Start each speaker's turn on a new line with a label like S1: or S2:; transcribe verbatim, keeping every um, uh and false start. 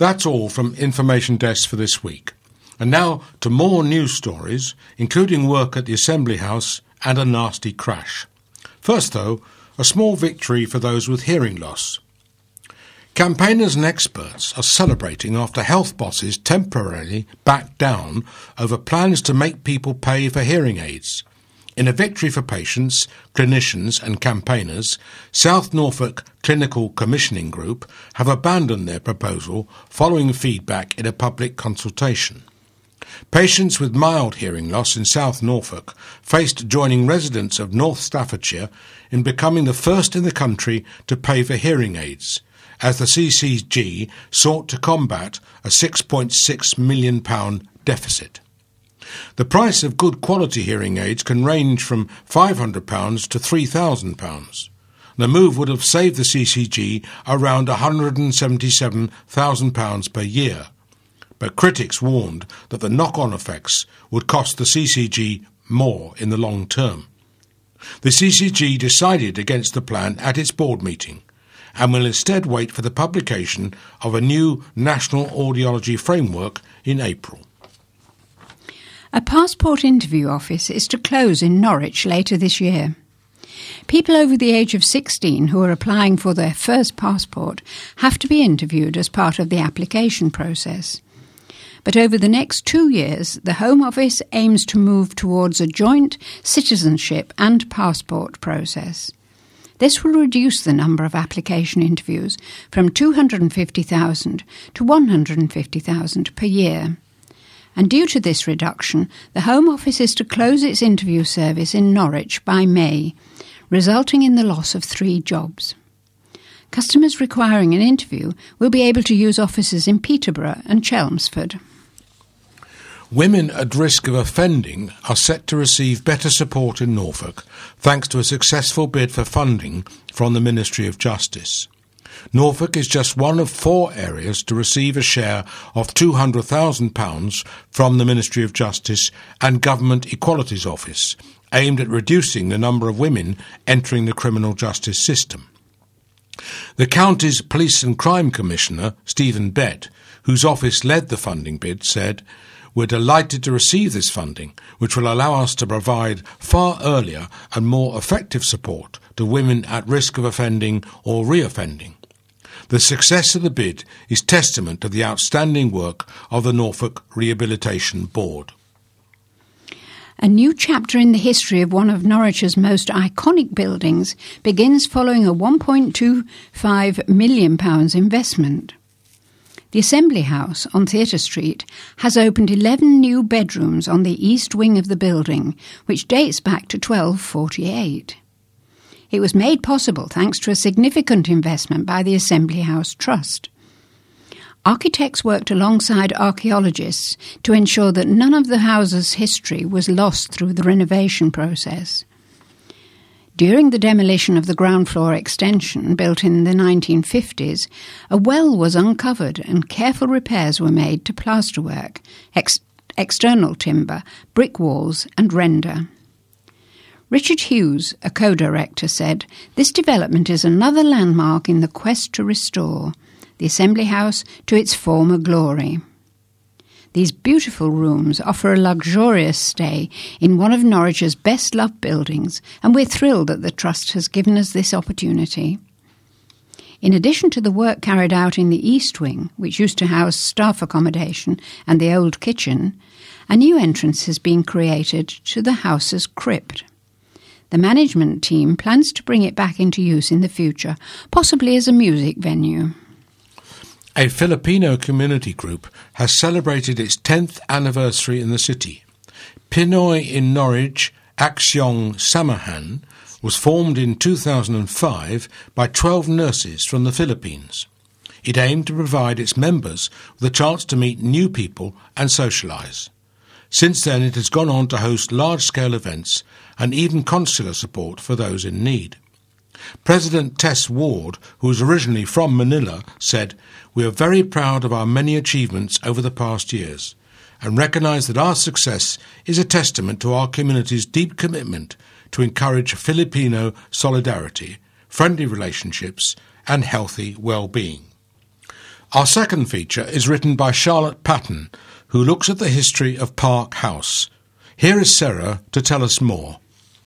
S1: That's all from Information Desk for this week. And now to more news stories, including work at the Assembly House and a nasty crash. First, though, a small victory for those with hearing loss. Campaigners and experts are celebrating after health bosses temporarily backed down over plans to make people pay for hearing aids. In a victory for patients, clinicians and campaigners, South Norfolk Clinical Commissioning Group have abandoned their proposal following feedback in a public consultation. Patients with mild hearing loss in South Norfolk faced joining residents of North Staffordshire in becoming the first in the country to pay for hearing aids, as the C C G sought to combat a six point six million pounds deficit. The price of good quality hearing aids can range from five hundred pounds to three thousand pounds. The move would have saved the C C G around one hundred seventy-seven thousand pounds per year. But critics warned that the knock-on effects would cost the C C G more in the long term. The C C G decided against the plan at its board meeting and will instead wait for the publication of a new National Audiology Framework in April.
S2: A passport interview office is to close in Norwich later this year. People over the age of sixteen who are applying for their first passport have to be interviewed as part of the application process. But over the next two years, the Home Office aims to move towards a joint citizenship and passport process. This will reduce the number of application interviews from two hundred fifty thousand to one hundred fifty thousand per year. And due to this reduction, the Home Office is to close its interview service in Norwich by May, resulting in the loss of three jobs. Customers requiring an interview will be able to use offices in Peterborough and Chelmsford.
S1: Women at risk of offending are set to receive better support in Norfolk, thanks to a successful bid for funding from the Ministry of Justice. Norfolk is just one of four areas to receive a share of two hundred thousand pounds from the Ministry of Justice and Government Equalities Office, aimed at reducing the number of women entering the criminal justice system. The county's Police and Crime Commissioner, Stephen Bett, whose office led the funding bid, said, "We're delighted to receive this funding, which will allow us to provide far earlier and more effective support to women at risk of offending or re-offending. The success of the bid is testament to the outstanding work of the Norfolk Rehabilitation Board."
S2: A new chapter in the history of one of Norwich's most iconic buildings begins following a one point two five million pounds investment. The Assembly House on Theatre Street has opened eleven new bedrooms on the east wing of the building, which dates back to twelve forty-eight. It was made possible thanks to a significant investment by the Assembly House Trust. Architects worked alongside archaeologists to ensure that none of the house's history was lost through the renovation process. During the demolition of the ground floor extension, built in the nineteen fifties, a well was uncovered and careful repairs were made to plasterwork, ex- external timber, brick walls and render. Richard Hughes, a co-director, said, "This development is another landmark in the quest to restore the Assembly House to its former glory." These beautiful rooms offer a luxurious stay in one of Norwich's best-loved buildings, and we're thrilled that the Trust has given us this opportunity. In addition to the work carried out in the East Wing, which used to house staff accommodation and the old kitchen, a new entrance has been created to the house's crypt. The management team plans to bring it back into use in the future, possibly as a music venue.
S1: A Filipino community group has celebrated its tenth anniversary in the city. Pinoy in Norwich Aksyong Samahan was formed in two thousand five by twelve nurses from the Philippines. It aimed to provide its members with a chance to meet new people and socialise. Since then, it has gone on to host large-scale events and even consular support for those in need. President Tess Ward, who was originally from Manila, said, "We are very proud of our many achievements over the past years and recognise that our success is a testament to our community's deep commitment to encourage Filipino solidarity, friendly relationships and healthy well-being." Our second feature is written by Charlotte Patton, who looks at the history of Park House. Here is Sarah to tell us more.